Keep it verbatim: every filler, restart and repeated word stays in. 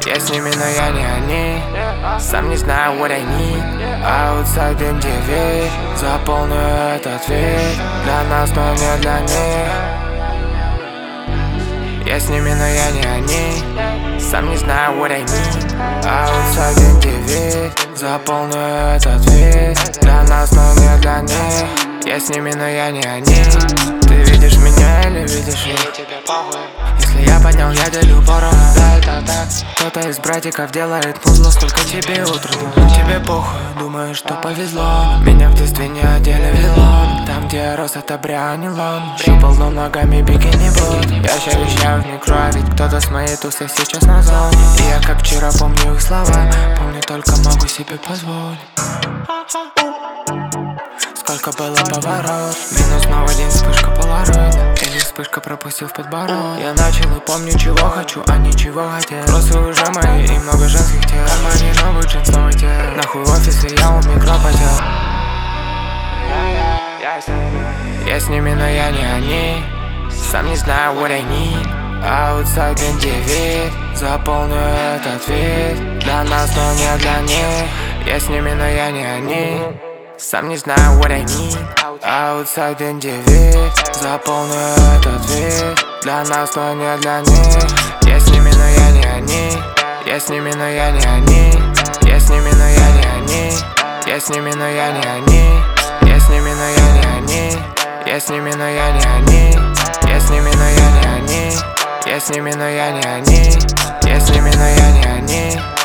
Я с ними, но я не они. Сам не знаю what I need. Outside эм девять. Заполню этот вид. Для нас, но не для них. Я с ними, но я не они. Сам не знаю what I need. Outside эм девять. Заполню этот вид. Для нас, но не для них. Я с ними, но я не они. Ты видишь меня или видишь их? Если я поднял, я делю поровну. Да, это так. Кто-то из братиков делает музло, сколько тебе утром. Тебе похуй, думаю, что повезло. Меня в детстве не одели вилон. Там, где я рос, это брианилон. Щупал дно ногами бикини бот. Я ща вещаю в микро, ведь кто-то с моей тусы сейчас на зоне. И я как вчера помню их слова. Помню, только могу себе позволить. Сколько было поворот. Минус снова день, вспышка полароид. Или вспышка пропустил в подбород. Я начал и помню, чего хочу, а не чего хотел. Просто уже мои и много женских тел. В кармане новый джинс, новый тел. Нахуй офис, и я у микро потел. Я с ними, но я не они. Сам не знаю what I need. Outside эм девять. Заполню этот вид. Для нас, но не для них. Я с ними, но я не они. Сам не знаю what I need. Outside эм девять. Заполню этот вид. Для нас, но не для них. Я с ними, но я не они. Я с ними, но я не они. Я с ними, но я не они. Я с ними, но я не они. Я с ними, но я не они. Я с ними, но я не они. Я с ними, но я не они. Я с ними, но я не они. Я с ними, но я не они.